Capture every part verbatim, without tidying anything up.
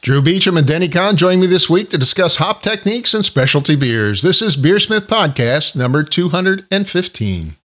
Drew Beecham and Denny Kahn join me this week to discuss hop techniques and specialty beers. This is Beersmith Podcast number two hundred fifteen.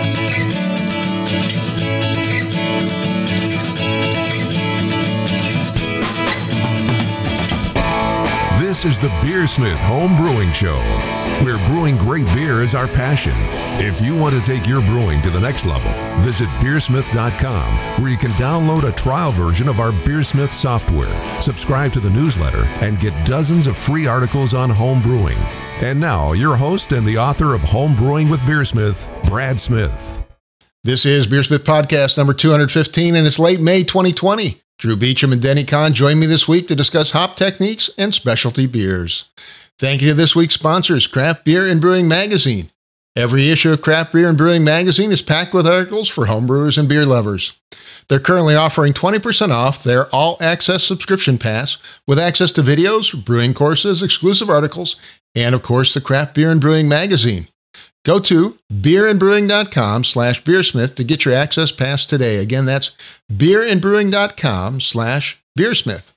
This is the Beersmith Home Brewing Show, where brewing great beer is our passion. If you want to take your brewing to the next level, visit beersmith dot com, where you can download a trial version of our Beersmith software, subscribe to the newsletter, and get dozens of free articles on home brewing. And now, your host and the author of Home Brewing with Beersmith, Brad Smith. This is Beersmith Podcast number two hundred fifteen, and it's late May twenty twenty. Drew Beecham and Denny Kahn join me this week to discuss hop techniques and specialty beers. Thank you to this week's sponsors, Craft Beer and Brewing Magazine. Every issue of Craft Beer and Brewing Magazine is packed with articles for homebrewers and beer lovers. They're currently offering twenty percent off their all-access subscription pass with access to videos, brewing courses, exclusive articles, and, of course, the Craft Beer and Brewing Magazine. Go to beerandbrewing.com slash beersmith to get your access pass today. Again, that's beerandbrewing.com slash beersmith.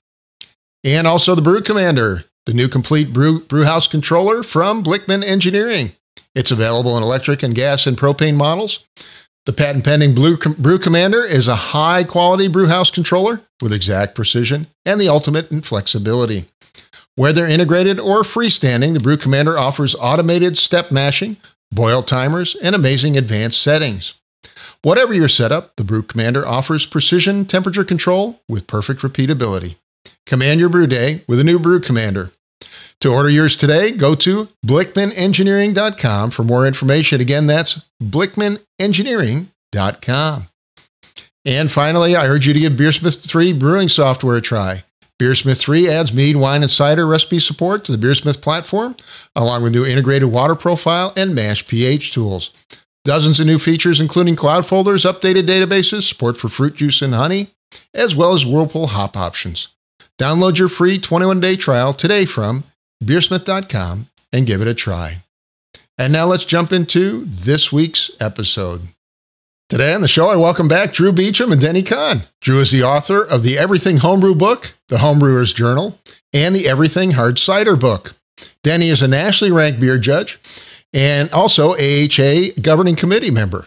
And also the Brew Commander, the new complete brew, brew house controller from Blickman Engineering. It's available in electric and gas and propane models. The patent-pending Brew Commander is a high-quality brew house controller with exact precision and the ultimate in flexibility. Whether integrated or freestanding, the Brew Commander offers automated step mashing, boil timers, and amazing advanced settings. Whatever your setup, the Brew Commander offers precision temperature control with perfect repeatability. Command your brew day with a new Brew Commander. To order yours today, go to blickman engineering dot com for more information. Again, that's blickman engineering dot com. And finally, I urge you to give Beersmith three brewing software a try. Beersmith three adds mead, wine, and cider recipe support to the Beersmith platform, along with new integrated water profile and mash pH tools. Dozens of new features, including cloud folders, updated databases, support for fruit juice and honey, as well as Whirlpool hop options. Download your free twenty-one day trial today from beersmith dot com and give it a try. And now let's jump into this week's episode. Today on the show, I welcome back Drew Beecham and Denny Kahn. Drew is the author of the Everything Homebrew book, the Homebrewer's Journal, and the Everything Hard Cider book. Denny is a nationally ranked beer judge and also A H A governing committee member.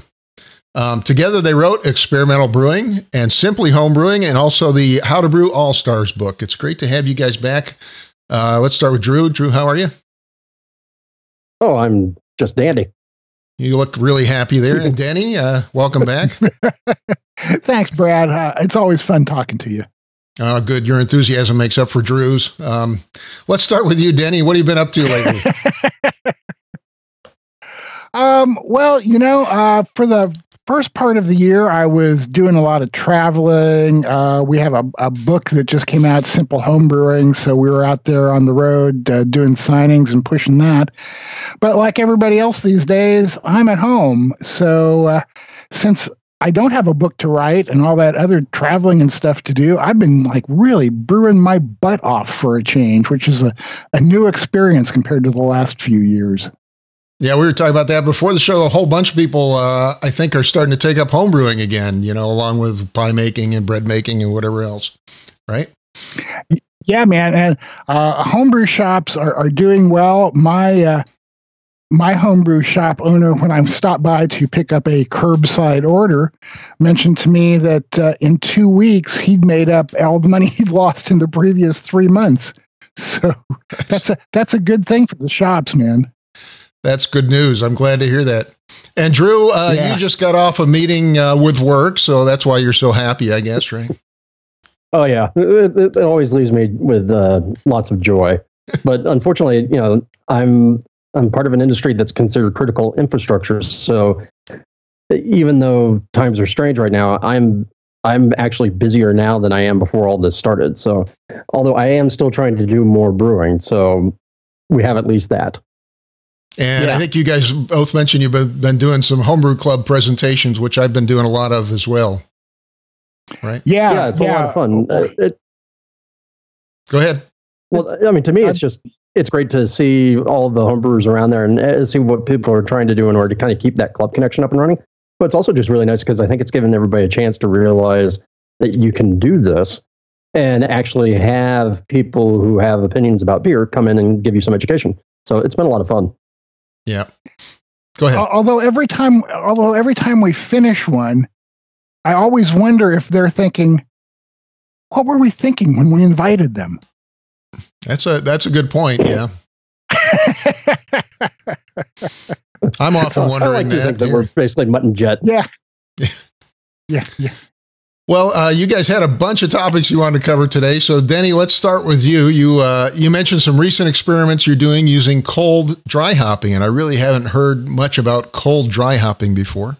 Um, together, they wrote Experimental Brewing and Simply Homebrewing, and also the How to Brew All-Stars book. It's great to have you guys back. Uh, let's start with Drew. Drew, how are you? Oh, I'm just dandy. You look really happy there. And Denny, uh, welcome back. Thanks, Brad. Uh, it's always fun talking to you. Oh, good. Your enthusiasm makes up for Drew's. Um, let's start with you, Denny. What have you been up to lately? um, well, you know, uh, for the first part of the year, I was doing a lot of traveling. Uh, we have a, a book that just came out, Simple Homebrewing, so we were out there on the road uh, doing signings and pushing that. But like everybody else these days, I'm at home. So uh, since I don't have a book to write and all that other traveling and stuff to do, I've been like really brewing my butt off for a change, which is a, a new experience compared to the last few years. Yeah, we were talking about that before the show. A whole bunch of people, uh, I think, are starting to take up home brewing again, you know, along with pie making and bread making and whatever else, right? Yeah, man. And uh, homebrew shops are, are doing well. My uh, my homebrew shop owner, when I stopped by to pick up a curbside order, mentioned to me that uh, in two weeks, he'd made up all the money he'd lost in the previous three months. So that's a, that's a good thing for the shops, man. That's good news. I'm glad to hear that. And Drew, uh, yeah. you just got off a meeting uh, with work, so that's why you're so happy, I guess, right? Oh, yeah. It, it, it always leaves me with uh, lots of joy. But unfortunately, you know, I'm I'm part of an industry that's considered critical infrastructure. So even though times are strange right now, I'm I'm actually busier now than I am before all this started. So although I am still trying to do more brewing, so we have at least that. And yeah. I think you guys both mentioned you've been, been doing some homebrew club presentations, which I've been doing a lot of as well. Right? Yeah. Yeah, it's yeah. a lot of fun. Uh, it, Go ahead. Well, I mean, to me, it's just, it's great to see all the homebrewers around there and uh, see what people are trying to do in order to kind of keep that club connection up and running. But it's also just really nice because I think it's given everybody a chance to realize that you can do this and actually have people who have opinions about beer come in and give you some education. So it's been a lot of fun. Yeah. Go ahead. Although every time, although every time we finish one, I always wonder if they're thinking, what were we thinking when we invited them? That's a that's a good point. Yeah. I'm often wondering I like to that. think that we're basically mutton jet. Yeah. yeah. Yeah. Well, uh, you guys had a bunch of topics you wanted to cover today. So, Denny, let's start with you. You uh, you mentioned some recent experiments you're doing using cold dry hopping, and I really haven't heard much about cold dry hopping before.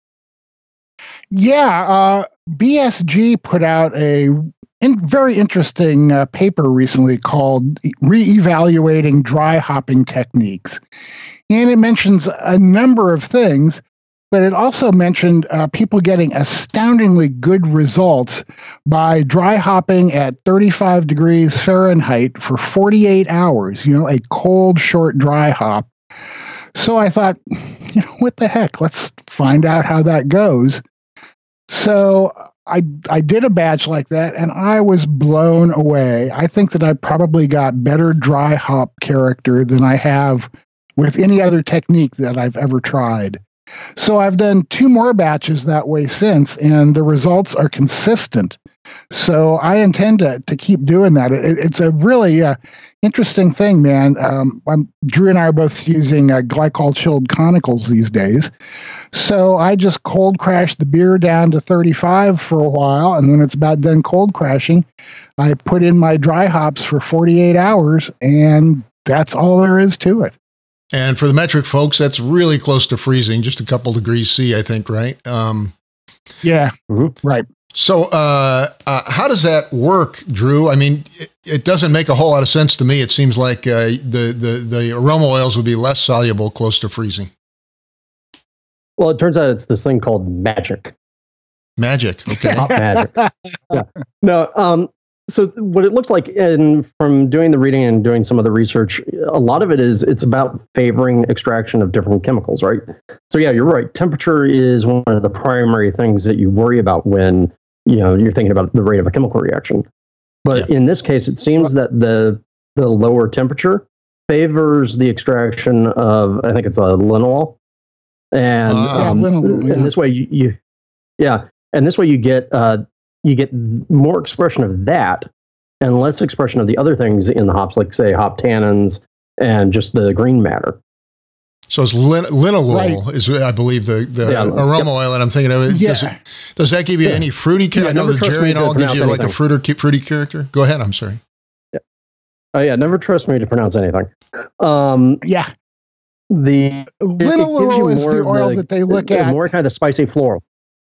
Yeah, uh, B S G put out a in, very interesting uh, paper recently called Reevaluating Dry Hopping Techniques. And it mentions a number of things, but it also mentioned uh, people getting astoundingly good results by dry hopping at thirty-five degrees Fahrenheit for forty-eight hours, you know, a cold, short dry hop. So I thought, you know, what the heck? Let's find out how that goes. So I I did a batch like that, and I was blown away. I think that I probably got better dry hop character than I have with any other technique that I've ever tried. So I've done two more batches that way since, and the results are consistent. So I intend to to keep doing that. It, it's a really uh, interesting thing, man. Um, I'm, Drew and I are both using uh, glycol chilled conicals these days. So I just cold crashed the beer down to thirty-five for a while, and when it's about done cold crashing, I put in my dry hops for forty-eight hours, and that's all there is to it. And for the metric folks, that's really close to freezing, just a couple degrees C, I think, right? Um, yeah, mm-hmm. Right. So uh, uh, how does that work, Drew? I mean, it, it doesn't make a whole lot of sense to me. It seems like uh, the, the, the aroma oils would be less soluble close to freezing. Well, it turns out it's this thing called magic. Magic, okay. Hop magic. Yeah. No, um, so what it looks like, and from doing the reading and doing some of the research, a lot of it is it's about favoring extraction of different chemicals, right? So yeah, you're right. Temperature is one of the primary things that you worry about when you know you're thinking about the rate of a chemical reaction. But yeah. In this case, it seems that the the lower temperature favors the extraction of, I think it's a linalool, and uh, um, yeah, linalool, yeah. and this way you, you yeah, and this way you get. Uh, you get more expression of that and less expression of the other things in the hops, like, say, hop tannins and just the green matter. So it's lin- linalool right. is, I believe, the, the yeah, aroma yep. oil that I'm thinking of. It, yeah. does, it, does that give you yeah. any fruity character? Yeah, I know the geraniol gives you anything. Like a fruity, fruity character. Go ahead. I'm sorry. Yeah. Oh, yeah. Never trust me to pronounce anything. Um, yeah. The linalool is the oil the, that they look at. More kind of spicy floral.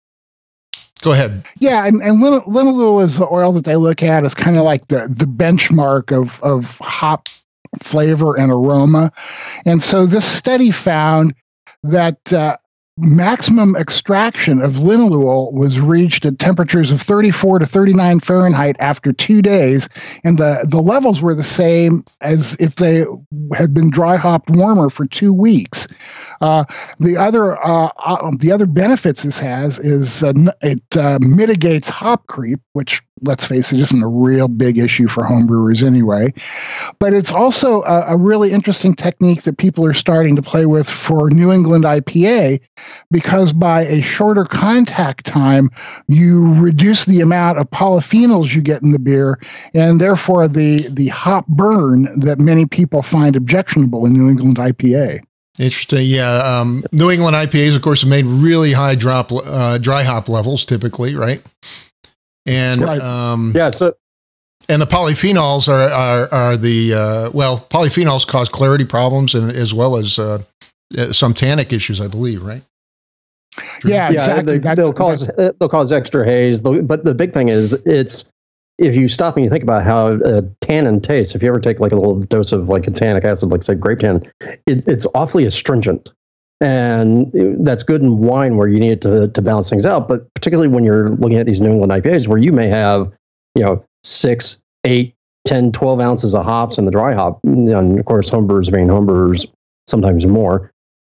Go ahead. Yeah, and, and linalool is the oil that they look at as kind of like the, the benchmark of, of hop flavor and aroma. And so this study found that uh, maximum extraction of linalool was reached at temperatures of thirty-four to thirty-nine Fahrenheit after two days, and the, the levels were the same as if they had been dry hopped warmer for two weeks. Uh, the other uh, uh, the other benefits this has is uh, it uh, mitigates hop creep, which, let's face it, isn't a real big issue for homebrewers anyway. But it's also a, a really interesting technique that people are starting to play with for New England I P A, because by a shorter contact time, you reduce the amount of polyphenols you get in the beer, and therefore the, the hop burn that many people find objectionable in New England I P A. Interesting. Yeah. Um, New England I P As, of course, have made really high drop, uh, dry hop levels typically, right? And, right. Um, yeah. So, and the polyphenols are, are, are the, uh, well, polyphenols cause clarity problems and as well as, uh, some tannic issues, I believe, right? Yeah, yeah, exactly. They, they'll cause, they'll cause extra haze. But the big thing is it's, if you stop and you think about how a tannin tastes, if you ever take like a little dose of like a tannic acid, like say grape tannin, it, it's awfully astringent. And that's good in wine where you need it to, to balance things out. But particularly when you're looking at these New England I P As where you may have, you know, six, eight, ten, twelve ounces of hops in the dry hop. And of course, homebrewers being homebrewers, sometimes more.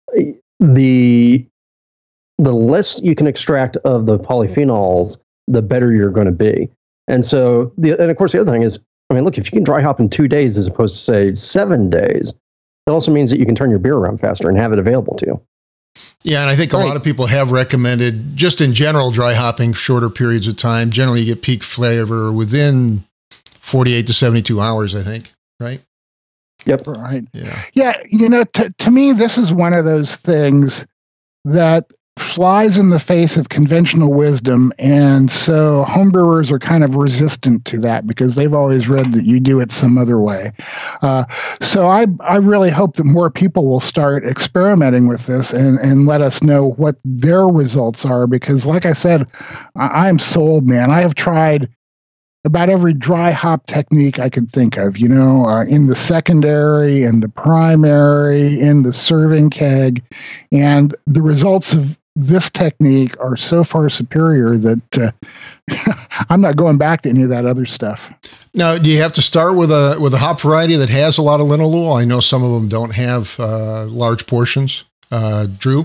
The, the less you can extract of the polyphenols, the better you're going to be. And so, the and of course, the other thing is, I mean, look, if you can dry hop in two days as opposed to, say, seven days, that also means that you can turn your beer around faster and have it available to you. Yeah, and I think right. a lot of people have recommended, just in general, dry hopping shorter periods of time. Generally, you get peak flavor within forty-eight to seventy-two hours, I think, right? Yep. Right. Yeah. Yeah, you know, to, to me, this is one of those things that flies in the face of conventional wisdom, and so homebrewers are kind of resistant to that because they've always read that you do it some other way. Uh, so I I really hope that more people will start experimenting with this and, and let us know what their results are, because like I said, I, I'm sold, man. I have tried about every dry hop technique I could think of, you know, uh, in the secondary, in the primary, in the serving keg, and the results of this technique are so far superior that uh, I'm not going back to any of that other stuff. Now, do you have to start with a with a hop variety that has a lot of linalool? I know some of them don't have uh, large portions. Uh, Drew?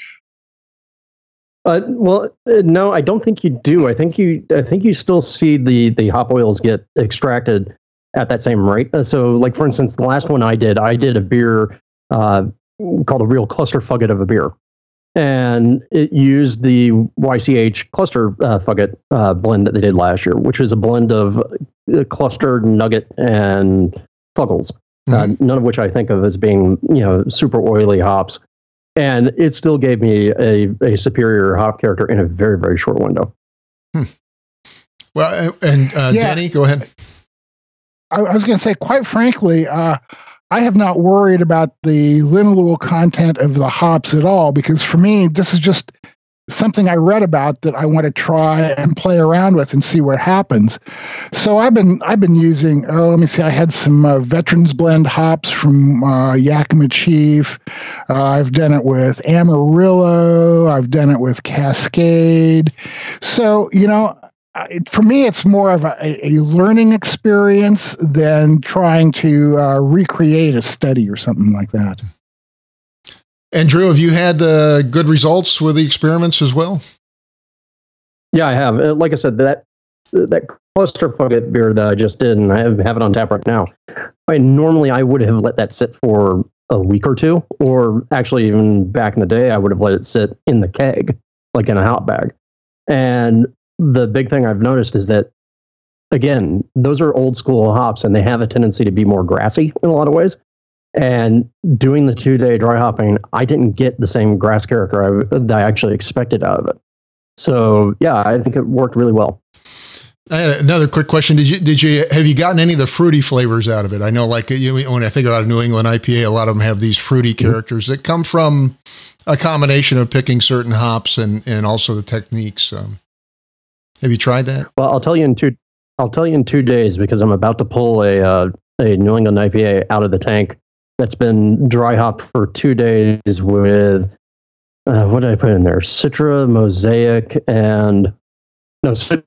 Uh, well, uh, no, I don't think you do. I think you, I think you still see the the hop oils get extracted at that same rate. Uh, so, like for instance, the last one I did, I did a beer uh, called a real cluster fugget of a beer, and it used the Y C H cluster uh, fugget uh, blend that they did last year, which is a blend of uh, cluster, nugget, and fuggles. Mm-hmm. Uh, none of which I think of as being, you know, super oily hops. And it still gave me a, a superior hop character in a very, very short window. Hmm. Well, and uh, yeah. Danny, go ahead. I, I was going to say, quite frankly, uh, I have not worried about the linalool content of the hops at all, because for me, this is just something I read about that I want to try and play around with and see what happens. So I've been I've been using, oh, let me see, I had some uh, Veterans Blend hops from uh, Yakima Chief. Uh, I've done it with Amarillo. I've done it with Cascade. So, you know, for me, it's more of a, a learning experience than trying to uh, recreate a study or something like that. And Drew, have you had uh, good results with the experiments as well? Yeah, I have. Uh, like I said, that that cluster fugget beer that I just did, and I have, have it on tap right now. I normally I would have let that sit for a week or two, or actually even back in the day, I would have let it sit in the keg, like in a hop bag. And the big thing I've noticed is that, again, those are old school hops, and they have a tendency to be more grassy in a lot of ways. And doing the two-day dry hopping, I didn't get the same grass character I, that I actually expected out of it. So, yeah, I think it worked really well. I had another quick question. Did you did you have you gotten any of the fruity flavors out of it? I know, like you, when I think about a New England I P A, a lot of them have these fruity characters that come from a combination of picking certain hops and, and also the techniques. Um, have you tried that? Well, I'll tell you in two. I'll tell you in two days because I'm about to pull a uh, a New England I P A out of the tank that's been dry hopped for two days with uh, what did I put in there? Citra, Mosaic, and no Citra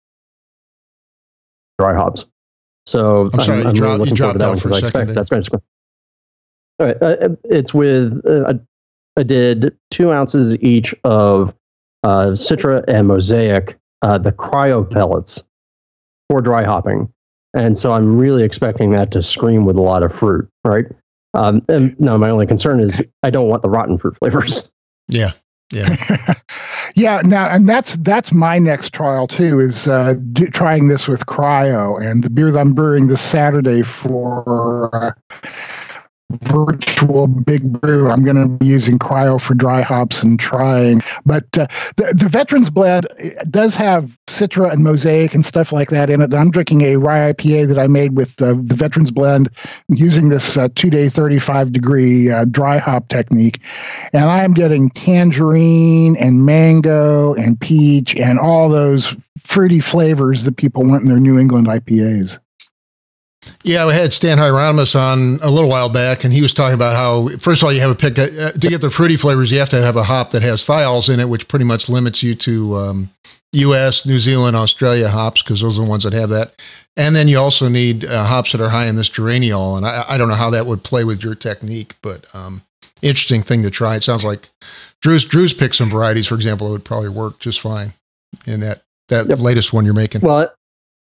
dry hops. So I'm sorry, I'm, I'm you, really dropped, you dropped out for a second. That's right. All right, uh, it's with uh, I did two ounces each of uh, Citra and Mosaic, uh, the cryo pellets for dry hopping, and so I'm really expecting that to scream with a lot of fruit, right? Um, and no, my only concern is I don't want the rotten fruit flavors. Yeah, yeah, yeah. Now, and that's that's my next trial too. Is uh, do, trying this with cryo, and the beer that I'm brewing this Saturday for uh, virtual big brew. I'm going to be using cryo for dry hops and trying. But uh, the the Veterans Blend does have Citra and Mosaic and stuff like that in it. I'm drinking a rye I P A that I made with uh, the Veterans Blend using this uh, two-day thirty-five degree uh, dry hop technique. And I'm getting tangerine and mango and peach and all those fruity flavors that people want in their New England I P As. Yeah, we had Stan Hieronymus on a little while back, and he was talking about how, first of all, you have a pick, uh, to get the fruity flavors, you have to have a hop that has thiols in it, which pretty much limits you to um, U S, New Zealand, Australia hops, because those are the ones that have that. And then you also need uh, hops that are high in this geraniol, and I, I don't know how that would play with your technique, but um, interesting thing to try. It sounds like Drew's, Drew's picked some varieties, for example, that would probably work just fine in that, that yep. latest one you're making. Well,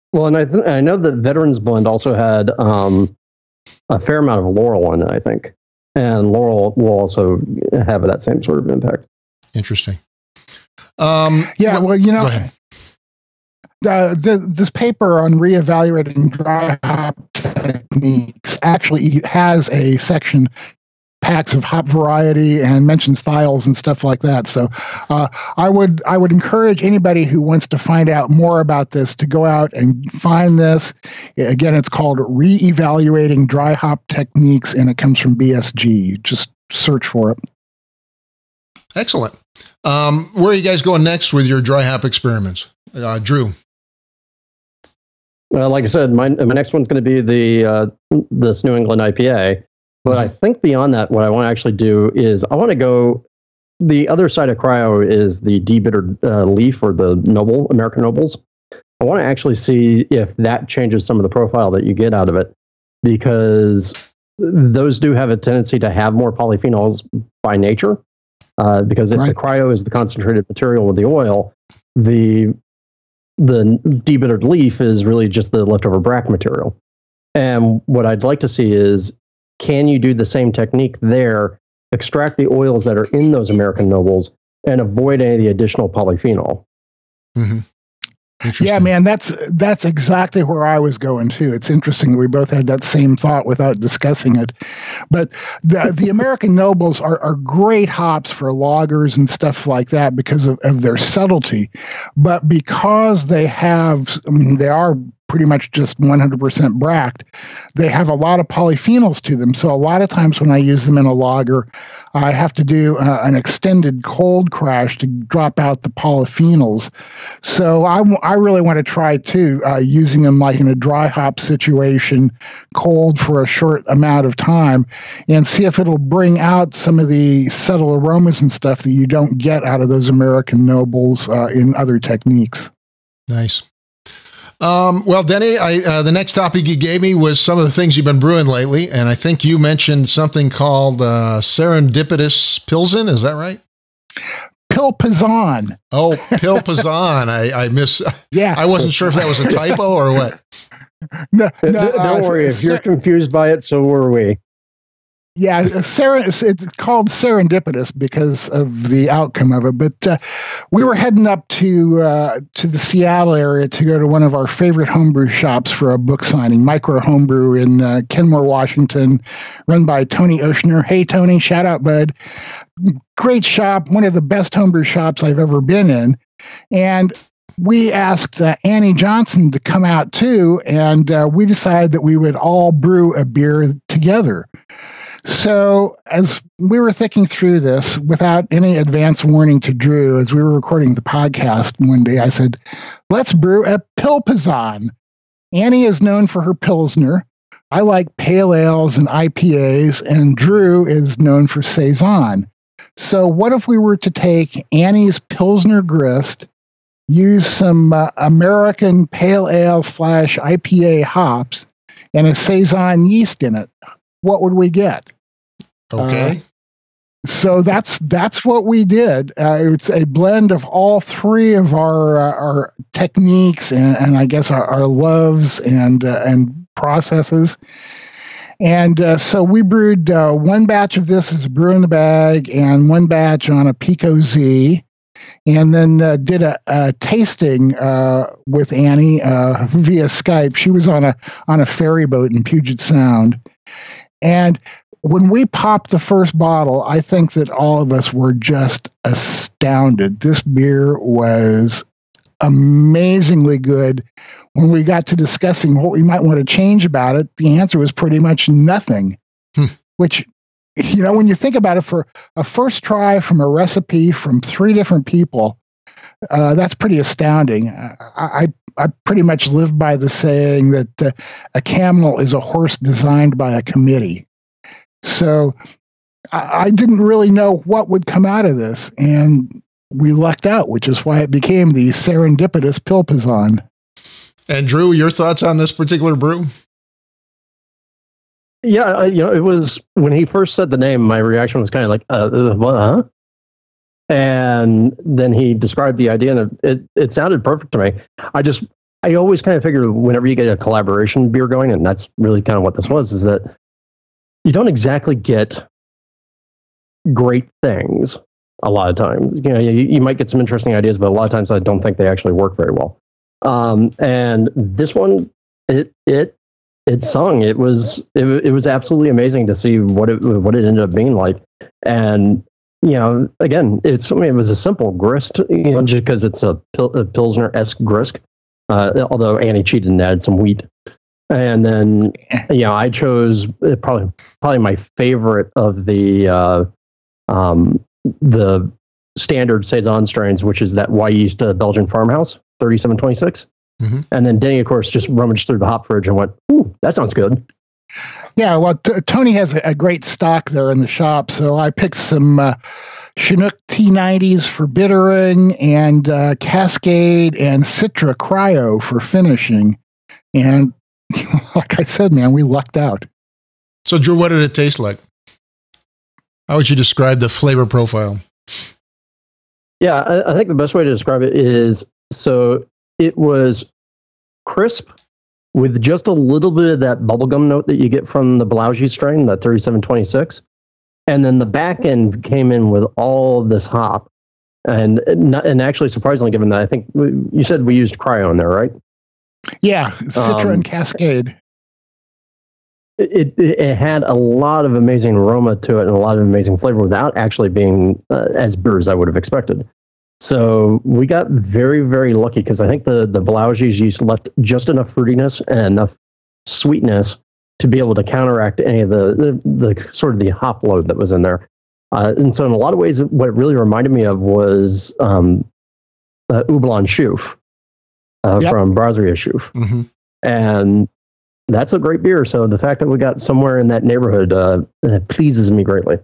Well, and I th- I know that Veterans Blend also had um, a fair amount of Laurel in it, I think, and Laurel will also have that same sort of impact. Interesting. Um, yeah, well, well, you know, go ahead. The, the, this paper on reevaluating dry hop techniques actually has a section, packs of hop variety, and mentions thiols and stuff like that. So uh, I would I would encourage anybody who wants to find out more about this to go out and find this. Again, it's called Reevaluating Dry Hop Techniques, and it comes from B S G. Just search for it. Excellent. Um, where are you guys going next with your dry hop experiments? Uh, Drew? Well, like I said, my my next one's going to be the uh, this New England I P A. But I think beyond that, what I want to actually do is I want to go. The other side of cryo is the debittered uh, leaf or the noble American nobles. I want to actually see if that changes some of the profile that you get out of it, because those do have a tendency to have more polyphenols by nature. Uh, because if right. the cryo is the concentrated material with the oil, the the debittered leaf is really just the leftover bract material. And what I'd like to see is, can you do the same technique there, extract the oils that are in those American nobles, and avoid any of the additional polyphenol? Mm-hmm. Yeah, man, that's that's exactly where I was going too. It's interesting that we both had that same thought without discussing it. But the the American nobles are, are great hops for lagers and stuff like that because of, of their subtlety. But because they have, I mean, they are pretty much just one hundred percent bract, they have a lot of polyphenols to them. So a lot of times when I use them in a lager, I have to do uh, an extended cold crash to drop out the polyphenols. So I, w- I really want to try too, uh, using them like in a dry hop situation, cold for a short amount of time, and see if it'll bring out some of the subtle aromas and stuff that you don't get out of those American nobles uh, in other techniques. Nice. Um, well, Denny, I, uh, the next topic you gave me was some of the things you've been brewing lately, and I think you mentioned something called uh, Serendipitous Pilsen. Is that right? Pilpazan. Oh, Pilpazan. I, I miss. Yeah. I wasn't sure if that was a typo or what. No, no, don't uh, worry. If you're confused by it, so were we. Yeah, ser- it's called serendipitous because of the outcome of it. But uh, we were heading up to uh, to the Seattle area to go to one of our favorite homebrew shops for a book signing, Micro Homebrew in uh, Kenmore, Washington, run by Tony Oshner. Hey, Tony, shout out, bud. Great shop, one of the best homebrew shops I've ever been in. And we asked uh, Annie Johnson to come out too, and uh, we decided that we would all brew a beer together. So as we were thinking through this, without any advance warning to Drew, as we were recording the podcast one day, I said, let's brew a Pilpazan. Annie is known for her Pilsner. I like pale ales and I P As, and Drew is known for Saison. So what if we were to take Annie's Pilsner grist, use some uh, American pale ale slash I P A hops, and a Saison yeast in it? What would we get? Okay. Uh, so that's that's what we did. Uh, it's a blend of all three of our uh, our techniques and, and I guess our, our loves and uh, and processes. And uh, so we brewed uh, one batch of this as a brew in the bag and one batch on a Pico Z. And then uh, did a, a tasting uh, with Annie uh, via Skype. She was on a on a ferry boat in Puget Sound. And when we popped the first bottle, I think that all of us were just astounded. This beer was amazingly good. When we got to discussing what we might want to change about it, the answer was pretty much nothing. Hmm. Which, you know, when you think about it, for a first try from a recipe from three different people, uh, that's pretty astounding. I, I I pretty much live by the saying that uh, a camel is a horse designed by a committee. So I, I didn't really know what would come out of this, and we lucked out, which is why it became the Serendipitous Pilpazan. And Drew, your thoughts on this particular brew? Yeah, you know, it was when he first said the name, my reaction was kind of like, uh, uh, what, huh? And then he described the idea, and it, it sounded perfect to me. I just, I always kind of figure whenever you get a collaboration beer going, and that's really kind of what this was, is that you don't exactly get great things a lot of times. You know, you, you might get some interesting ideas, but a lot of times I don't think they actually work very well. Um, and this one, it it it sung. It was it, it was absolutely amazing to see what it what it ended up being like. And you know, again, it's I mean, it was a simple grist, you know, just because it's a, pil- a Pilsner-esque grist. Uh, although Annie cheated and added some wheat. And then, you know, I chose probably probably my favorite of the uh, um, the standard Saison strains, which is that Y Yeast uh, Belgian Farmhouse thirty-seven twenty-six. Mm-hmm. And then Denny, of course, just rummaged through the hop fridge and went, "Ooh, that sounds good." Yeah, well, t- Tony has a, a great stock there in the shop, so I picked some uh, Chinook T nineties for bittering, and uh, Cascade and Citra Cryo for finishing. And like I said, man, we lucked out. So, Drew, what did it taste like? How would you describe the flavor profile? Yeah, I, I think the best way to describe it is, so it was crisp with just a little bit of that bubblegum note that you get from the Blaugy strain, that thirty-seven twenty-six. And then the back end came in with all this hop. And and actually, surprisingly, given that, I think you said we used Cryo in there, right? Yeah, Citra um, and Cascade. It, it it had a lot of amazing aroma to it and a lot of amazing flavor without actually being uh, as bitter as I would have expected. So we got very, very lucky because I think the, the Blaugy's yeast left just enough fruitiness and enough sweetness to be able to counteract any of the, the, the sort of the hop load that was in there. Uh, and so in a lot of ways, what it really reminded me of was um, uh, Houblon Chouffe uh, yep. from Brasserie Chouffe. Mm-hmm. And that's a great beer. So the fact that we got somewhere in that neighborhood uh, it pleases me greatly.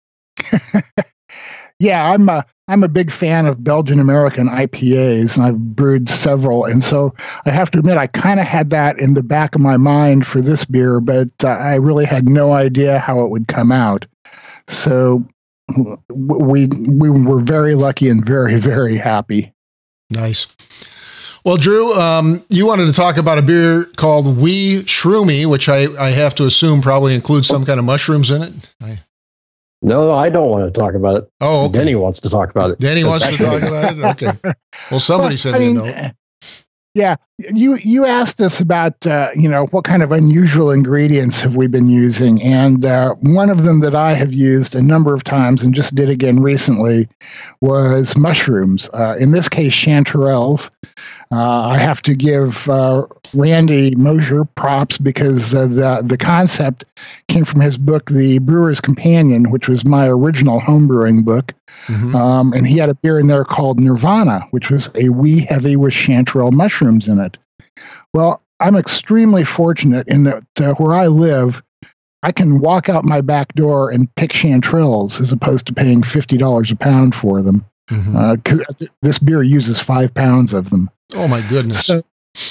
Yeah, I'm a, I'm a big fan of Belgian American I P As, and I've brewed several. And so I have to admit, I kind of had that in the back of my mind for this beer, but uh, I really had no idea how it would come out. So we we were very lucky and very, very happy. Nice. Well, Drew, um, you wanted to talk about a beer called Wee Shroomy, which I, I have to assume probably includes some kind of mushrooms in it. I, No, I don't want to talk about it. Oh, okay. Denny wants to talk about it. Denny wants to talk about it? Okay. Well, somebody sent me a note. Yeah, you you asked us about, uh, you know, what kind of unusual ingredients have we been using? And uh, one of them that I have used a number of times and just did again recently was mushrooms. Uh, in this case, chanterelles. Uh, I have to give uh, Randy Mosher props because uh, the the concept came from his book, The Brewer's Companion, which was my original homebrewing book. Mm-hmm. Um, and he had a beer in there called Nirvana, which was a wee heavy with chanterelle mushrooms in it. Well, I'm extremely fortunate in that uh, where I live, I can walk out my back door and pick chanterelles as opposed to paying fifty dollars a pound for them. Mm-hmm. Uh, 'cause this beer uses five pounds of them. Oh my goodness! So,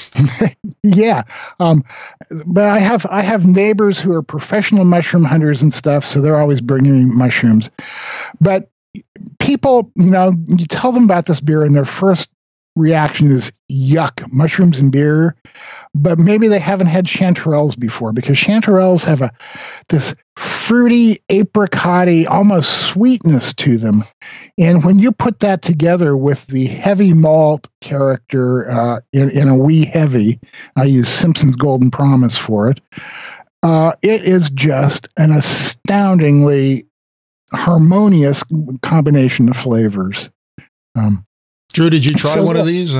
yeah, um, but I have I have neighbors who are professional mushroom hunters and stuff, so they're always bringing me mushrooms. But people, you know, you tell them about this beer, and their first reaction is yuck, mushrooms and beer. But maybe they haven't had chanterelles before, because chanterelles have a this fruity, apricot-y, almost sweetness to them. And when you put that together with the heavy malt character uh, in, in a wee heavy, I use Simpson's Golden Promise for it, uh, it is just an astoundingly harmonious combination of flavors. Um, Drew, did you try so one that, of these?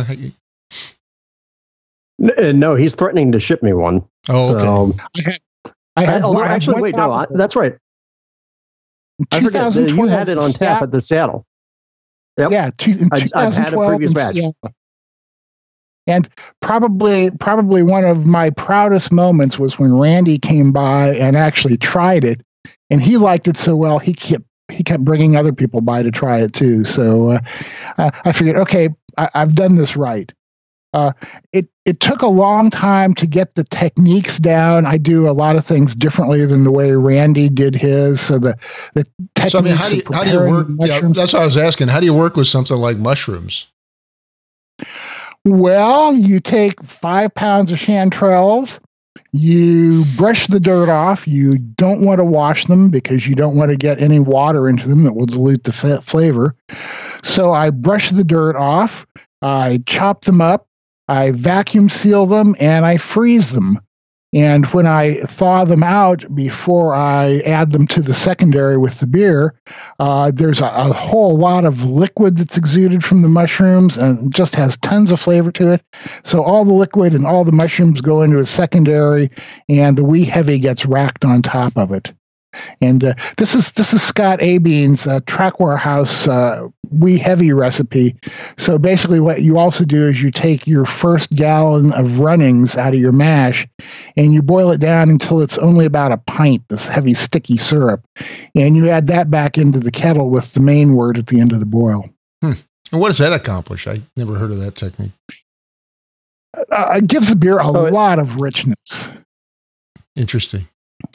No, he's threatening to ship me one. Oh, okay. So, I have, although, I have actually, wait, no, I, that's right. I forget, you had it on tap at the Seattle. Yep. Yeah, two, in I, I've had a previous batch. Seattle. And probably, probably one of my proudest moments was when Randy came by and actually tried it, and he liked it so well he kept he kept bringing other people by to try it too. So uh, uh, I figured, okay, I, I've done this right. Uh, it it took a long time to get the techniques down. I do a lot of things differently than the way Randy did his. So the the techniques. So I mean, how do you, how do you work? Yeah, that's what I was asking. How do you work with something like mushrooms? Well, you take five pounds of chanterelles. You brush the dirt off. You don't want to wash them because you don't want to get any water into them that will dilute the f- flavor. So I brush the dirt off. I chop them up. I vacuum seal them, and I freeze them. And when I thaw them out before I add them to the secondary with the beer, uh, there's a, a whole lot of liquid that's exuded from the mushrooms and just has tons of flavor to it. So all the liquid and all the mushrooms go into a secondary, and the wee heavy gets racked on top of it. And uh, this is this is Scott Abean's uh, Track Warehouse uh, wee heavy recipe. So basically what you also do is you take your first gallon of runnings out of your mash and you boil it down until it's only about a pint, this heavy sticky syrup. And you add that back into the kettle with the main wort at the end of the boil. Hmm. And what does that accomplish? I never heard of that technique. Uh, it gives the beer a oh, it, lot of richness. Interesting.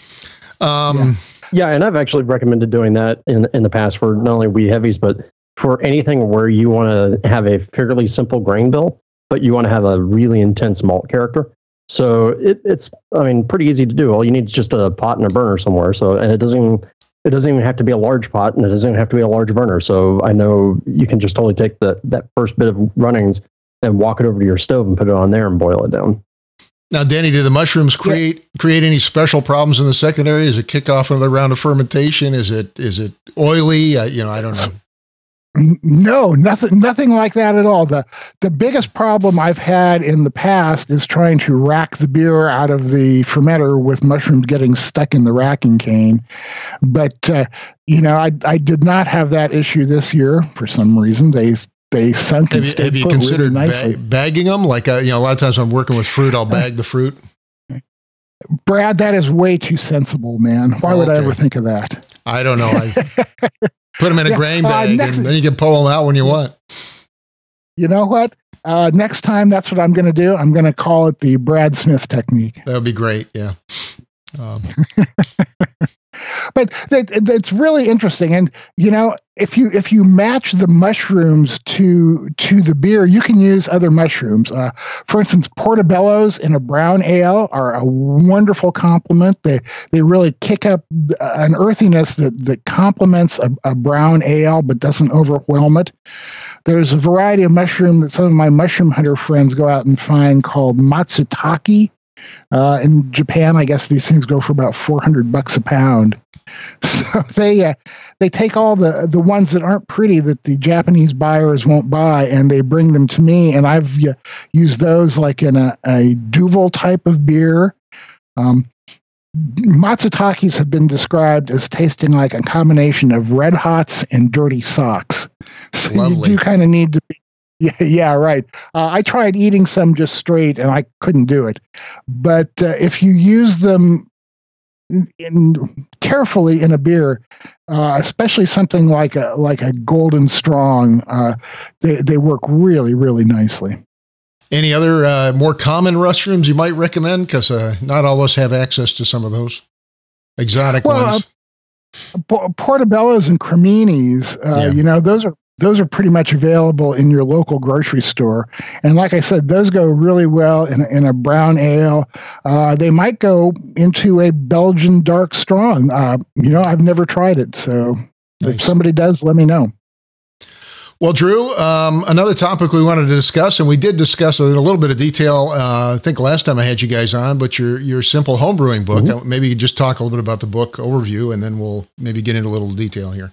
Um, yeah. yeah, and I've actually recommended doing that in in the past for not only wee heavies, but for anything where you want to have a fairly simple grain bill, but you want to have a really intense malt character. So it, it's, I mean, pretty easy to do. All you need is just a pot and a burner somewhere. So, and it doesn't, it doesn't even have to be a large pot, and it doesn't even have to be a large burner. So I know you can just totally take the, that first bit of runnings and walk it over to your stove and put it on there and boil it down. Now, Danny, do the mushrooms create yeah. create any special problems in the secondary? Is it kick off another round of fermentation? Is it is it oily? I, you know, I don't know. No, nothing nothing like that at all. The the biggest problem I've had in the past is trying to rack the beer out of the fermenter with mushrooms getting stuck in the racking cane. But uh, you know, I I did not have that issue this year for some reason. They They sunk and have you, stayed have you put considered really nicely. ba- bagging them? Like, uh, you know, a lot of times when I'm working with fruit, I'll bag the fruit. Brad, that is way too sensible, man. Why oh, would okay. I ever think of that? I don't know. I put them in a yeah, grain uh, bag, next, and then you can pull them out when you want. You know what? Uh, next time, that's what I'm going to do. I'm going to call it the Brad Smith technique. That would be great. Yeah. Um. But that, that's really interesting, and you know, if you if you match the mushrooms to to the beer, you can use other mushrooms. Uh, for instance, portobellos in a brown ale are a wonderful complement. They they really kick up an earthiness that that complements a, a brown ale, but doesn't overwhelm it. There's a variety of mushroom that some of my mushroom hunter friends go out and find called matsutake. Uh, in Japan, I guess these things go for about four hundred bucks a pound. So they uh, they take all the, the ones that aren't pretty that the Japanese buyers won't buy, and they bring them to me, and I've uh, used those like in a, a Duvel type of beer. Um, Matsutakis have been described as tasting like a combination of Red Hots and Dirty Socks. So Lovely. You do kind of need to be Yeah, yeah, right. Uh, I tried eating some just straight, and I couldn't do it. But uh, if you use them in, in carefully in a beer, uh, especially something like a like a Golden Strong, uh, they they work really, really nicely. Any other uh, more common mushrooms you might recommend? Because uh, not all of us have access to some of those exotic well, ones. Uh, portobellos and creminis, uh, yeah. you know, those are. Those are pretty much available in your local grocery store. And like I said, those go really well in a, in a brown ale. Uh, they might go into a Belgian dark strong. Uh, you know, I've never tried it. So nice. If somebody does, let me know. Well, Drew, um, another topic we wanted to discuss, and we did discuss it in a little bit of detail, uh, I think last time I had you guys on, but your your Simple Homebrewing book. Mm-hmm. Maybe you just talk a little bit about the book overview, and then we'll maybe get into a little detail here.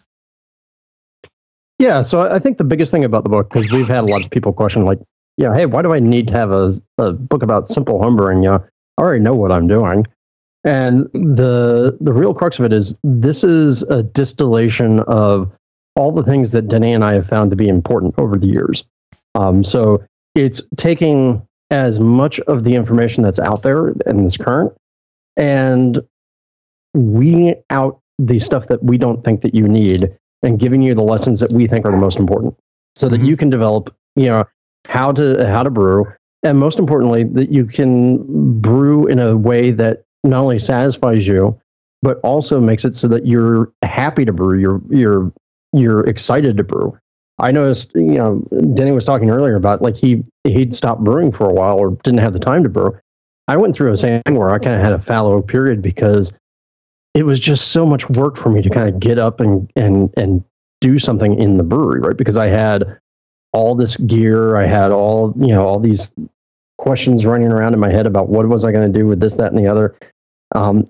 Yeah, so I think the biggest thing about the book, because we've had a lot of people question, like, yeah, hey, why do I need to have a, a book about simple homebrewing? You know, I already know what I'm doing. And the the real crux of it is this is a distillation of all the things that Denny and I have found to be important over the years. Um, so it's taking as much of the information that's out there in this current and weeding out the stuff that we don't think that you need and giving you the lessons that we think are the most important so that mm-hmm. you can develop, you know, how to how to brew. And most importantly, that you can brew in a way that not only satisfies you, but also makes it so that you're happy to brew. You're you're you're excited to brew. I noticed, you know, Denny was talking earlier about like he he'd stopped brewing for a while or didn't have the time to brew. I went through a same thing where I kind of had a fallow period because it was just so much work for me to kind of get up and and and do something in the brewery, right? Because I had all this gear, I had all, you know, all these questions running around in my head about what was I going to do with this, that, and the other. Um,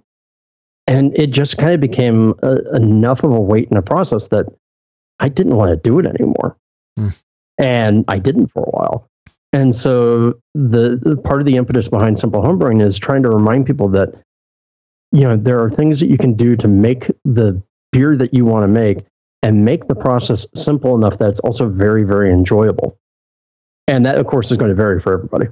and it just kind of became a, enough of a weight in the process that I didn't want to do it anymore. Hmm. And I didn't for a while. And so the, the part of the impetus behind Simple Homebrewing is trying to remind people that, you know, there are things that you can do to make the beer that you want to make and make the process simple enough that it's also very, very enjoyable. And that, of course, is going to vary for everybody.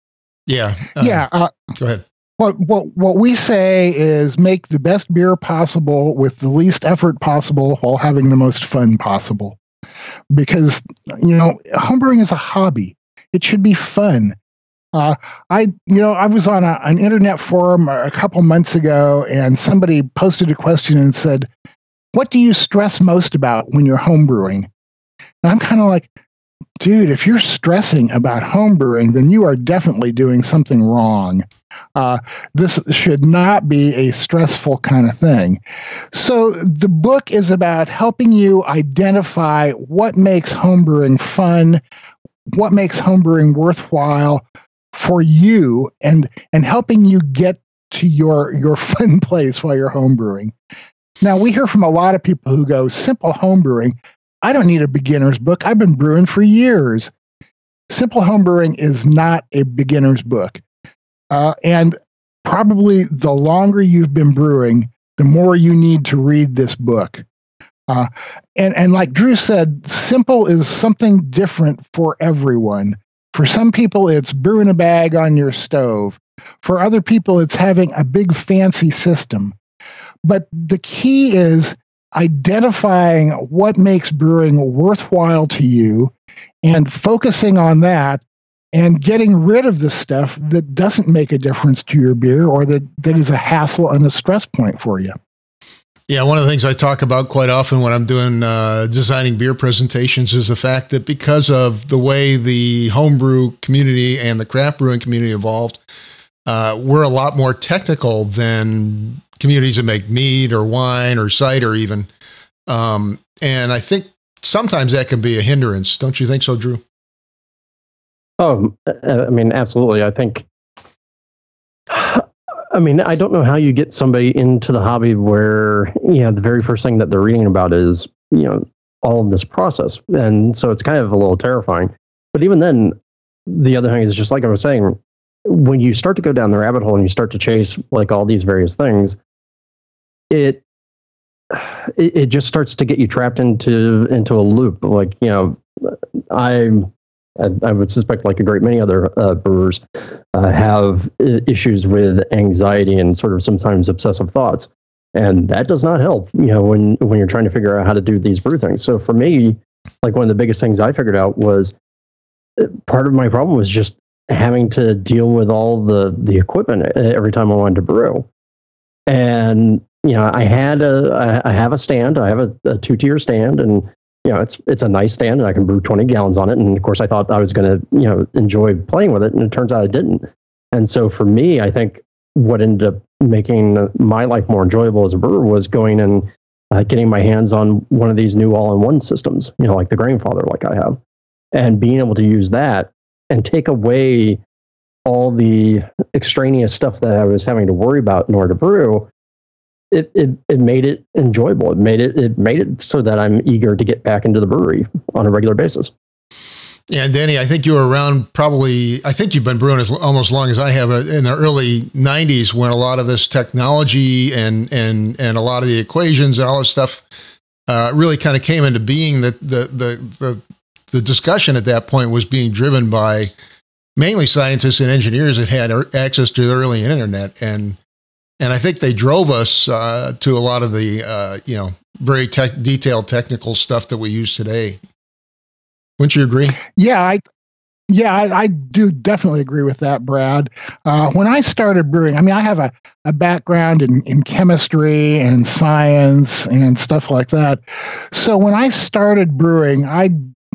Yeah. Uh, yeah. Uh, go ahead. What, what, what we say is make the best beer possible with the least effort possible while having the most fun possible. Because, you know, homebrewing is a hobby. It should be fun. Uh, I, you know, I was on a, an internet forum a couple months ago, and somebody posted a question and said, "What do you stress most about when you're homebrewing?" And I'm kind of like, dude, if you're stressing about homebrewing, then you are definitely doing something wrong. Uh, this should not be a stressful kind of thing. So the book is about helping you identify what makes homebrewing fun, what makes homebrewing worthwhile for you, and and helping you get to your your fun place while you're homebrewing. Now, we hear from a lot of people who go, simple homebrewing, I don't need a beginner's book. I've been brewing for years. Simple Homebrewing is not a beginner's book. Uh, and probably the longer you've been brewing, the more you need to read this book. Uh, and, and like Drew said, simple is something different for everyone. For some people, it's brewing a bag on your stove. For other people, it's having a big fancy system. But the key is identifying what makes brewing worthwhile to you and focusing on that and getting rid of the stuff that doesn't make a difference to your beer or that, that is a hassle and a stress point for you. Yeah, one of the things I talk about quite often when I'm doing uh, designing beer presentations is the fact that because of the way the homebrew community and the craft brewing community evolved, uh, we're a lot more technical than communities that make mead or wine or cider even. Um, and I think sometimes that can be a hindrance. Don't you think so, Drew? Oh, I mean, absolutely. I think, I mean, I don't know how you get somebody into the hobby where, you know, the very first thing that they're reading about is, you know, all of this process. And so it's kind of a little terrifying. But even then, the other thing is just like I was saying, when you start to go down the rabbit hole and you start to chase like all these various things, it, it, it just starts to get you trapped into, into a loop. Like, you know, I, I would suspect like a great many other uh, brewers uh, have issues with anxiety and sort of sometimes obsessive thoughts. And that does not help, you know, when, when you're trying to figure out how to do these brew things. So for me, like one of the biggest things I figured out was part of my problem was just having to deal with all the, the equipment every time I wanted to brew. And, you know, I had a, I have a stand, I have a, a two tier stand, and, you know, it's, it's a nice stand and I can brew twenty gallons on it. And of course I thought I was going to, you know, enjoy playing with it. And it turns out I didn't. And so for me, I think what ended up making my life more enjoyable as a brewer was going and uh, getting my hands on one of these new all-in-one systems, you know, like the Grainfather, like I have, and being able to use that and take away all the extraneous stuff that I was having to worry about in order to brew. It, it it made it enjoyable. It made it it made it so that I'm eager to get back into the brewery on a regular basis. Yeah, and Danny, I think you were around probably, I think you've been brewing as almost as long as I have, in the early nineties when a lot of this technology and and and a lot of the equations and all this stuff uh, really kind of came into being. That the, the the the discussion at that point was being driven by mainly scientists and engineers that had access to the early internet. And And I think they drove us uh, to a lot of the, uh, you know, very tech, detailed technical stuff that we use today. Wouldn't you agree? Yeah, I, yeah, I, I do definitely agree with that, Brad. Uh, when I started brewing, I mean, I have a, a background in, in chemistry and science and stuff like that. So when I started brewing, I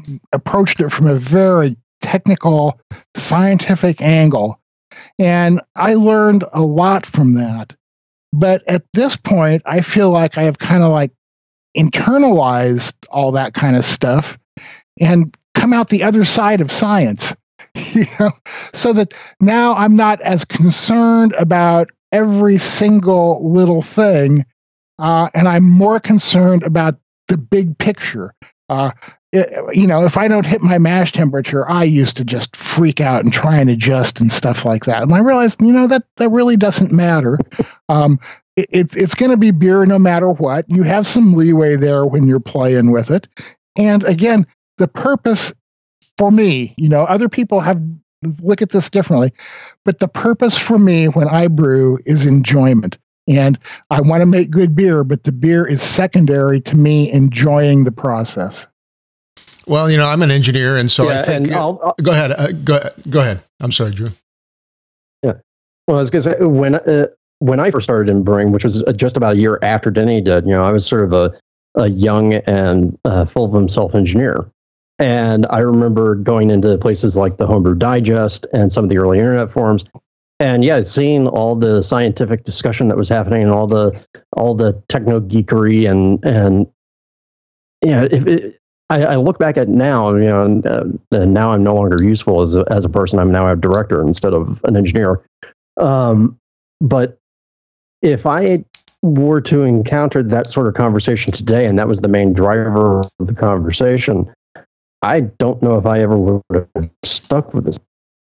approached it from a very technical, scientific angle. And I learned a lot from that. But at this point, I feel like I have kind of like internalized all that kind of stuff and come out the other side of science, you know, so that now I'm not as concerned about every single little thing, uh, and I'm more concerned about the big picture. Uh, it, you know, if I don't hit my mash temperature, I used to just freak out and try and adjust and stuff like that. And I realized, you know, that that really doesn't matter. Um, it, it's it's going to be beer no matter what. You have some leeway there when you're playing with it. And again, the purpose for me, you know, other people have look at this differently, but the purpose for me when I brew is enjoyment. And I want to make good beer, but the beer is secondary to me enjoying the process. Well, you know, I'm an engineer, and so yeah, I think. I'll, I'll, go ahead. Uh, go, go ahead. I'm sorry, Drew. Yeah. Well, I was going to say, when, uh, when I first started in brewing, which was just about a year after Denny did, you know, I was sort of a, a young and uh, full of himself engineer. And I remember going into places like the Homebrew Digest and some of the early internet forums. And yeah, seeing all the scientific discussion that was happening and all the all the techno geekery and and yeah, if it, I, I look back at now, you know, and, uh, and now I'm no longer useful as a, as a person. I'm now a director instead of an engineer. Um, but if I were to encounter that sort of conversation today, and that was the main driver of the conversation, I don't know if I ever would have stuck with this.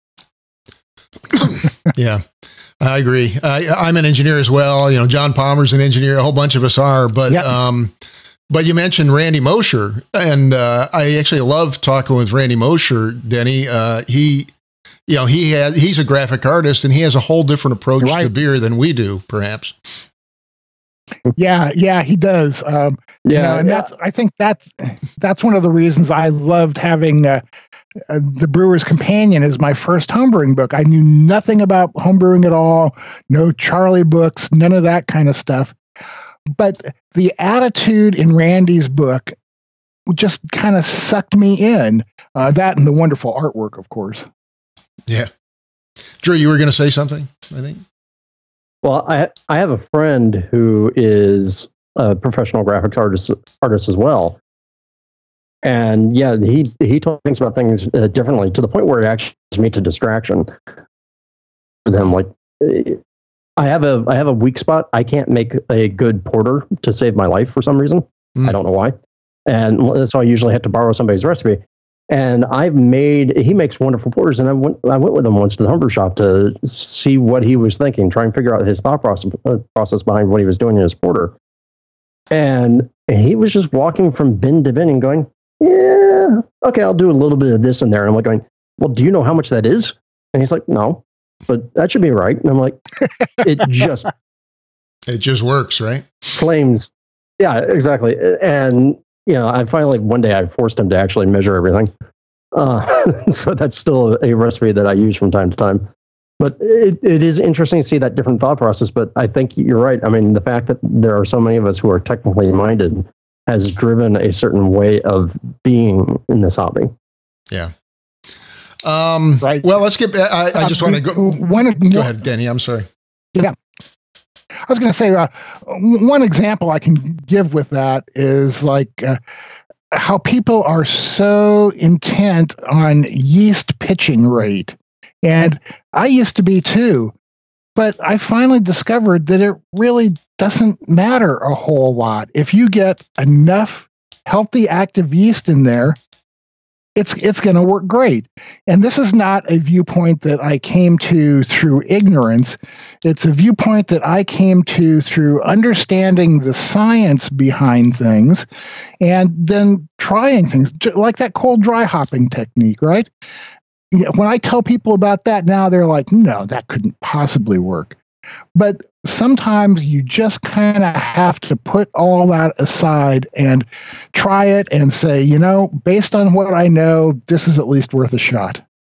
Yeah, I agree. I, I'm an engineer as well. You know, John Palmer's an engineer. A whole bunch of us are. But yep. um, but you mentioned Randy Mosher, and uh, I actually love talking with Randy Mosher. Denny, uh, he, you know, he has he's a graphic artist, and he has a whole different approach right. to beer than we do, perhaps. Yeah, yeah, he does. Um, yeah, you know, and yeah. that's I think that's that's one of the reasons I loved having. Uh, Uh, the Brewer's Companion is my first homebrewing book. I knew nothing about homebrewing at all, no Charlie books, none of that kind of stuff. But the attitude in Randy's book just kind of sucked me in. Uh, that and the wonderful artwork, of course. Yeah. Drew, you were going to say something, I think? Well, I I have a friend who is a professional graphics artist, artist as well. And yeah, he he told thinks about things uh, differently to the point where it actually leads me to distraction. For them, like I have a I have a weak spot. I can't make a good porter to save my life for some reason. Mm. I don't know why, and so I usually have to borrow somebody's recipe. And I've made he makes wonderful porters, and I went I went with him once to the homebrew shop to see what he was thinking, try and figure out his thought process uh, process behind what he was doing in his porter. And he was just walking from bin to bin and going, yeah, okay, I'll do a little bit of this in there. And I'm like going, well, do you know how much that is? And he's like, no, but that should be right. And I'm like, it just... It just works, right? Claims. Yeah, exactly. And, you know, I finally, one day I forced him to actually measure everything. Uh, so that's still a recipe that I use from time to time. But it, it is interesting to see that different thought process. But I think you're right. I mean, the fact that there are so many of us who are technically minded has driven a certain way of being in this hobby. Yeah. Um, right. Well, let's get, I, I just uh, want to go, one, go ahead, Denny, I'm sorry. Yeah. I was going to say, uh, one example I can give with that is like uh, how people are so intent on yeast pitching rate. And I used to be too. But I finally discovered that it really doesn't matter a whole lot. If you get enough healthy active yeast in there, it's it's going to work great. And this is not a viewpoint that I came to through ignorance. It's a viewpoint that I came to through understanding the science behind things and then trying things, like that cold dry hopping technique, right? When I tell people about that now, they're like, no, that couldn't possibly work. But sometimes you just kind of have to put all that aside and try it and say, you know, based on what I know, this is at least worth a shot.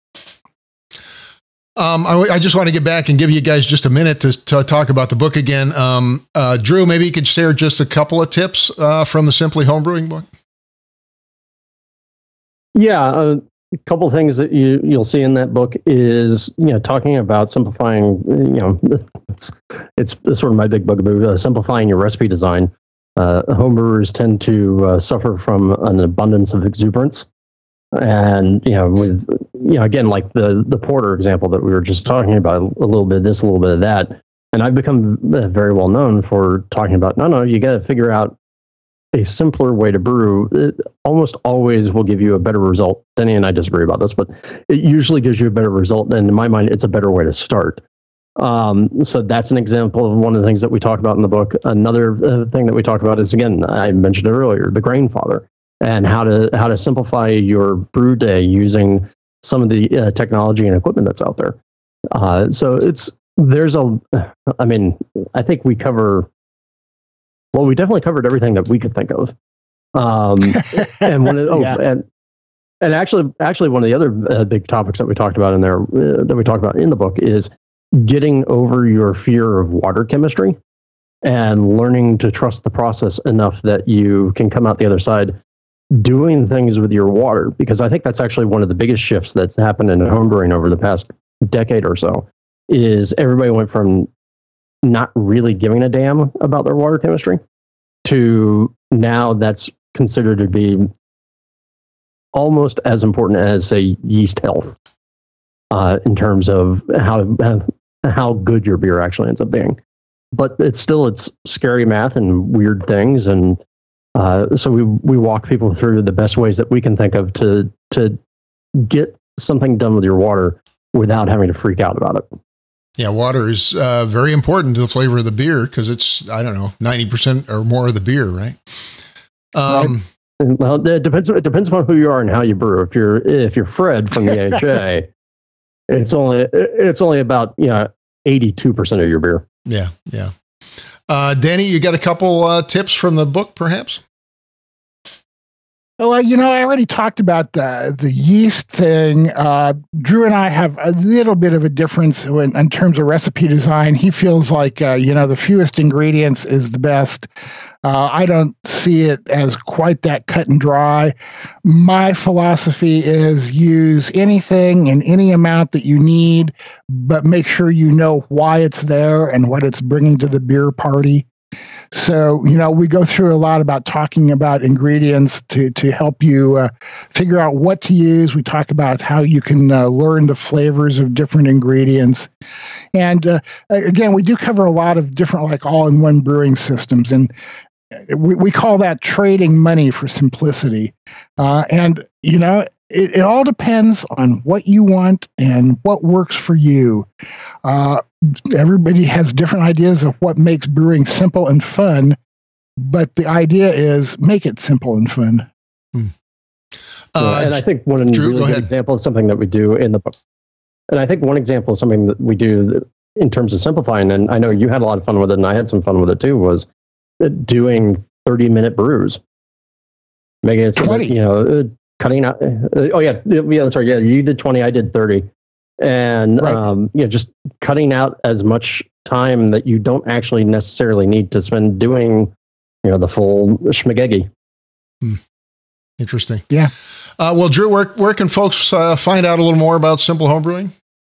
Um, I, I just want to get back and give you guys just a minute to, to talk about the book again. Um, uh, Drew, maybe you could share just a couple of tips uh, from the Simply Homebrewing book. Yeah, uh, a couple things that you you'll see in that book is you know talking about simplifying. You know, it's it's, it's sort of my big bugaboo. Uh, simplifying your recipe design. Uh, homebrewers tend to uh, suffer from an abundance of exuberance, and you know, with you know, again, like the the porter example that we were just talking about, a little bit of this, a little bit of that, and I've become very well known for talking about. No, no, you got to figure out a simpler way to brew. It almost always will give you a better result. Denny and I disagree about this, but it usually gives you a better result. And in my mind, it's a better way to start. Um, so that's an example of one of the things that we talk about in the book. Another uh, thing that we talk about is, again, I mentioned it earlier, the grain father, and how to how to simplify your brew day using some of the uh, technology and equipment that's out there. Uh, so it's there's a, I mean, I think we cover, well, we definitely covered everything that we could think of. Um, and one of, oh, yeah. and and actually, actually, one of the other uh, big topics that we talked about in there uh, that we talked about in the book is getting over your fear of water chemistry and learning to trust the process enough that you can come out the other side doing things with your water. Because I think that's actually one of the biggest shifts that's happened in homebrewing over the past decade or so, is everybody went from not really giving a damn about their water chemistry to now that's considered to be almost as important as, say, yeast health. Uh, in terms of how how good your beer actually ends up being, but it's still it's scary math and weird things, and uh, so we we walk people through the best ways that we can think of to to get something done with your water without having to freak out about it. Yeah, water is uh, very important to the flavor of the beer because it's I don't know ninety percent or more of the beer, right? Um, right. Well, it depends. It depends upon who you are and how you brew. If you're if you're Fred from the H A. It's only it's only about you know eighty-two percent of your beer. Yeah, yeah. Uh, Danny, you got a couple uh, tips from the book, perhaps? Oh, well, you know, I already talked about the the yeast thing. Uh, Drew and I have a little bit of a difference when, in terms of recipe design. He feels like uh, you know the fewest ingredients is the best. Uh, I don't see it as quite that cut and dry. My philosophy is use anything in any amount that you need, but make sure you know why it's there and what it's bringing to the beer party. So, you know, we go through a lot about talking about ingredients to, to help you uh, figure out what to use. We talk about how you can uh, learn the flavors of different ingredients. And uh, again, we do cover a lot of different, like all-in-one brewing systems. And we, we call that trading money for simplicity. Uh, and, you know, it, it all depends on what you want and what works for you. Uh, everybody has different ideas of what makes brewing simple and fun, but the idea is make it simple and fun. Hmm. Uh, yeah, and I think one Drew, really good example of something that we do in the book, and I think one example of something that we do in terms of simplifying, and I know you had a lot of fun with it, and I had some fun with it too, was doing thirty-minute brews. Making it so that, you know, cutting out. Uh, oh yeah, yeah. That's right. Yeah, you did twenty. I did thirty, and right. um, you know, just cutting out as much time that you don't actually necessarily need to spend doing, you know, the full schmagegi. Hmm. Interesting. Yeah. Uh, well, Drew, where where can folks uh, find out a little more about Simple Homebrewing?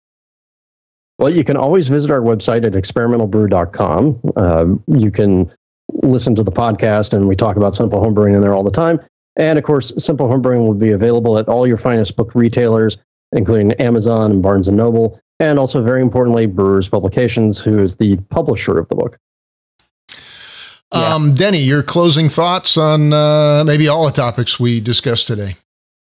Well, you can always visit our website at experimental brew dot com. Um, you can listen to the podcast, and we talk about Simple Homebrewing in there all the time. And of course, Simple Homebrewing will be available at all your finest book retailers, including Amazon and Barnes and Noble, and also, very importantly, Brewers Publications, who is the publisher of the book. Um, yeah. Denny, your closing thoughts on uh, maybe all the topics we discussed today?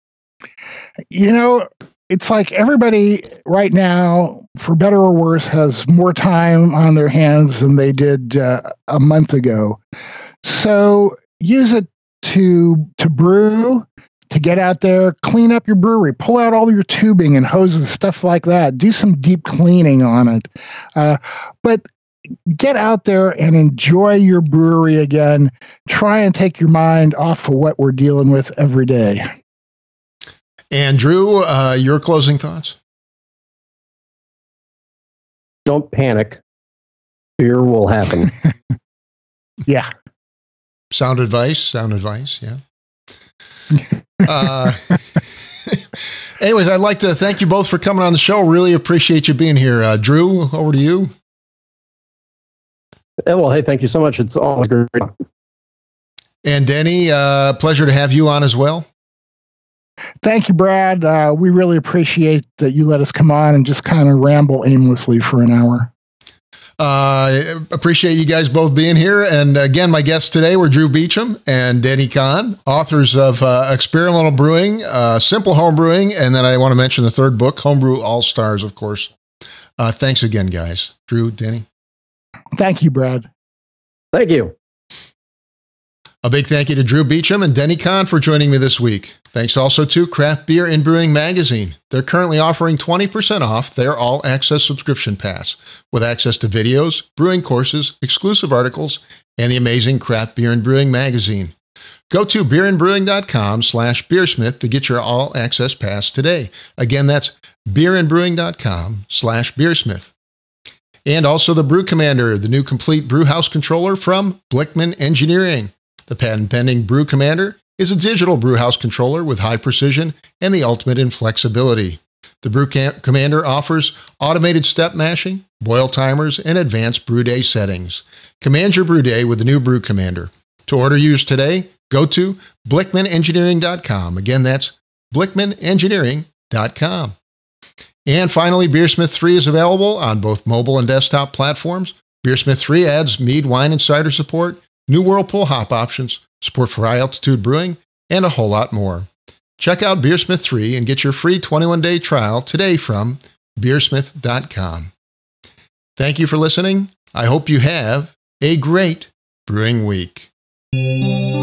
You know, it's like everybody right now, for better or worse, has more time on their hands than they did uh, a month ago. So use it to to brew, to get out there, clean up your brewery, pull out all your tubing and hoses, stuff like that. Do some deep cleaning on it. Uh, but get out there and enjoy your brewery again. Try and take your mind off of what we're dealing with every day. And Drew, uh, your closing thoughts? Don't panic. Beer will happen. Yeah. Sound advice, sound advice, yeah. uh, Anyways, I'd like to thank you both for coming on the show. Really appreciate you being here. Uh, Drew, over to you. Yeah, well, hey, thank you so much. It's always great. And Denny, uh, pleasure to have you on as well. Thank you, Brad. Uh, we really appreciate that you let us come on and just kind of ramble aimlessly for an hour. Uh, appreciate you guys both being here. And again, my guests today were Drew Beecham and Denny Kahn, authors of uh, Experimental Brewing, uh, Simple Home Brewing, and then I want to mention the third book, Homebrew All-Stars, of course. Uh, thanks again, guys. Drew, Denny. Thank you, Brad. Thank you. A big thank you to Drew Beecham and Denny Kahn for joining me this week. Thanks also to Craft Beer and Brewing Magazine. They're currently offering twenty percent off their all-access subscription pass with access to videos, brewing courses, exclusive articles, and the amazing Craft Beer and Brewing Magazine. Go to beerandbrewing.com slash beersmith to get your all-access pass today. Again, that's beerandbrewing.com slash beersmith. And also the Brew Commander, the new complete brew house controller from Blickman Engineering. The patent-pending Brew Commander is a digital brew house controller with high precision and the ultimate in flexibility. The Brew Cam- Commander offers automated step mashing, boil timers, and advanced brew day settings. Command your brew day with the new Brew Commander. To order yours today, go to blickman engineering dot com. Again, that's blickman engineering dot com. And finally, Beersmith three is available on both mobile and desktop platforms. Beersmith three adds mead, wine, and cider support, new Whirlpool hop options, support for high-altitude brewing, and a whole lot more. Check out Beersmith three and get your free twenty-one day trial today from beersmith dot com. Thank you for listening. I hope you have a great brewing week.